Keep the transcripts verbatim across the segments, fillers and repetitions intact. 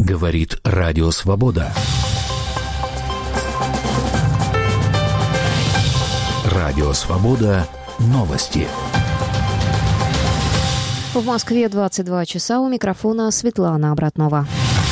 Говорит Радио Свобода. Радио Свобода. Новости. В Москве двадцать два часа. У микрофона Светлана Обратнова.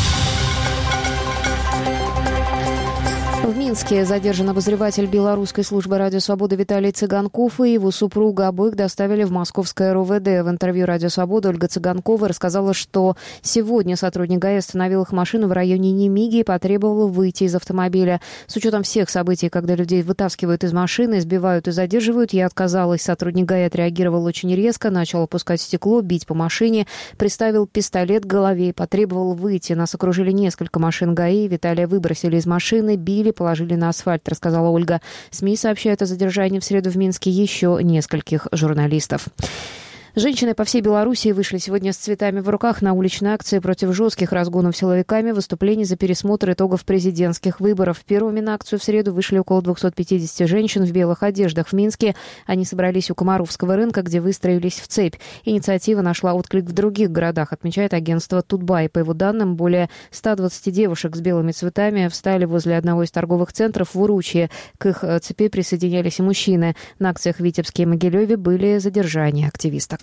В Минске задержан обозреватель белорусской службы «Радио Свобода» Виталий Цыганков и его супруга. Обоих доставили в московское эр о вэ дэ. В интервью «Радио Свобода» Ольга Цыганкова рассказала, что сегодня сотрудник ГАИ остановил их машину в районе Немиги и потребовал выйти из автомобиля. С учетом всех событий, когда людей вытаскивают из машины, избивают и задерживают, я отказалась. Сотрудник ГАИ отреагировал очень резко, начал опускать стекло, бить по машине, приставил пистолет к голове и потребовал выйти. Нас окружили несколько машин ГАИ. Виталия выбросили из машины, били, положили на асфальт, рассказала Ольга. СМИ сообщают о задержании в среду в Минске еще нескольких журналистов. Женщины по всей Белоруссии вышли сегодня с цветами в руках на уличные акции против жестких разгонов силовиками, выступлений за пересмотр итогов президентских выборов. Первыми на акцию в среду вышли около двухсот пятидесяти женщин в белых одеждах в Минске. Они собрались у Комаровского рынка, где выстроились в цепь. Инициатива нашла отклик в других городах, отмечает агентство Тутбай. По его данным, более ста двадцати девушек с белыми цветами встали возле одного из торговых центров в Уручье. К их цепи присоединялись и мужчины. На акциях в Витебске и Могилеве были задержания активисток.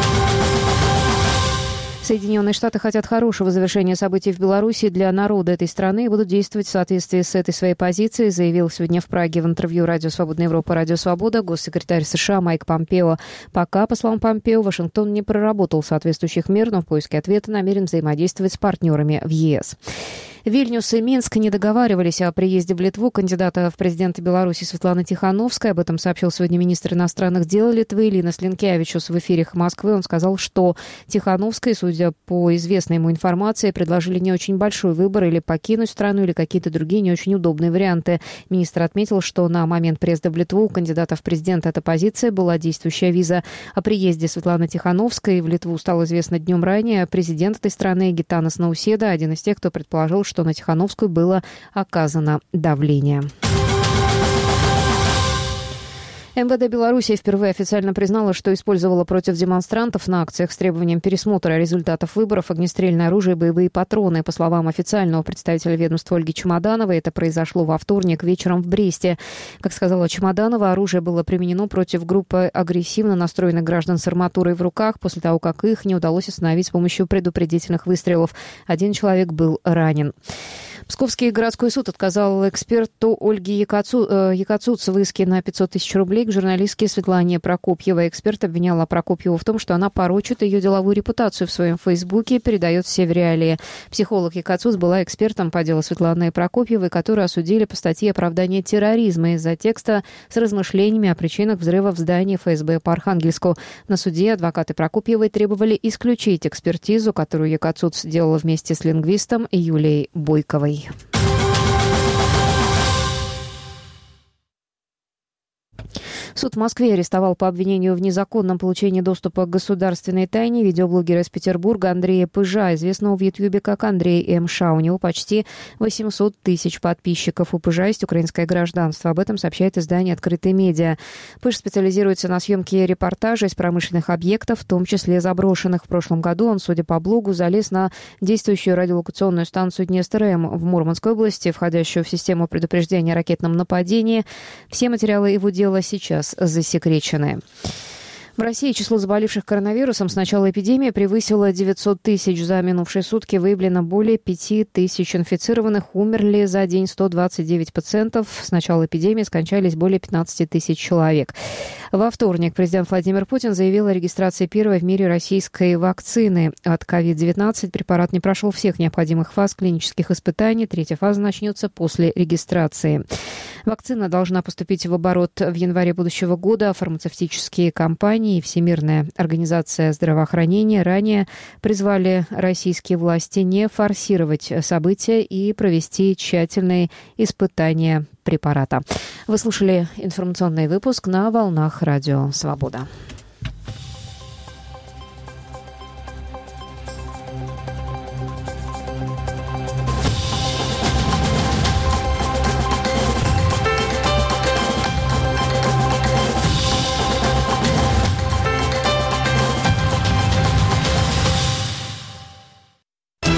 Соединенные Штаты хотят хорошего завершения событий в Беларуси для народа этой страны и будут действовать в соответствии с этой своей позицией, заявил сегодня в Праге в интервью «Радио Свободная Европа», «Радио Свобода» госсекретарь США Майк Помпео. Пока, по словам Помпео, Вашингтон не проработал соответствующих мер, но в поиске ответа намерен взаимодействовать с партнерами в е эс. Вильнюс и Минск не договаривались о приезде в Литву кандидата в президенты Беларуси Светланы Тихановской. Об этом сообщил сегодня министр иностранных дел Литвы Линас Линкевичус в эфире Москвы. Он сказал, что Тихановской, судя по известной ему информации, предложили не очень большой выбор: или покинуть страну, или какие-то другие не очень удобные варианты. Министр отметил, что на момент приезда в Литву у кандидата в президенты от оппозиции была действующая виза. О приезде Светланы Тихановской в Литву стало известно днем ранее. Президент этой страны Гитанас Науседа, один из тех, кто предположил, что на Тихановскую было оказано давление. эм вэ дэ Беларуси впервые официально признала, что использовала против демонстрантов на акциях с требованием пересмотра результатов выборов огнестрельное оружие и боевые патроны. По словам официального представителя ведомства Ольги Чемодановой, это произошло во вторник вечером в Бресте. Как сказала Чемоданова, оружие было применено против группы агрессивно настроенных граждан с арматурой в руках после того, как их не удалось остановить с помощью предупредительных выстрелов. Один человек был ранен. Псковский городской суд отказал эксперту Ольге Якацу, э, Якацуц в иске на пятьсот тысяч рублей к журналистке Светлане Прокопьевой. Эксперт обвиняла Прокопьеву в том, что она порочит ее деловую репутацию в своем фейсбуке и передает все в реалии. Психолог Якацуц была экспертом по делу Светланы Прокопьевой, которую осудили по статье «Оправдание терроризма» из-за текста с размышлениями о причинах взрыва в здании эф эс бэ по Архангельску. На суде адвокаты Прокопьевой требовали исключить экспертизу, которую Якацуц делала вместе с лингвистом Юлией Бойковой. Суд в Москве арестовал по обвинению в незаконном получении доступа к государственной тайне видеоблогера из Петербурга Андрея Пыжа, известного в Ютьюбе как Андрей эм ша. У него почти восемьсот тысяч подписчиков. У Пыжа есть украинское гражданство. Об этом сообщает издание «Открытые медиа». Пыж специализируется на съемке репортажей из промышленных объектов, в том числе заброшенных. В прошлом году он, судя по блогу, залез на действующую радиолокационную станцию Днестр-М в Мурманской области, входящую в систему предупреждения о ракетном нападении. Все материалы его дела сейчас засекречены. В России число заболевших коронавирусом с начала эпидемии превысило девятьсот тысяч. За минувшие сутки выявлено более пяти тысяч инфицированных. Умерли за день сто двадцать девять пациентов. С начала эпидемии скончались более пятнадцати тысяч человек. Во вторник президент Владимир Путин заявил о регистрации первой в мире российской вакцины от ковид девятнадцать. Препарат не прошел всех необходимых фаз клинических испытаний. Третья фаза начнется после регистрации. Вакцина должна поступить в оборот в январе будущего года. Фармацевтические компании и Всемирная организация здравоохранения ранее призвали российские власти не форсировать события и провести тщательные испытания препарата. Вы слушали информационный выпуск на волнах Радио Свобода.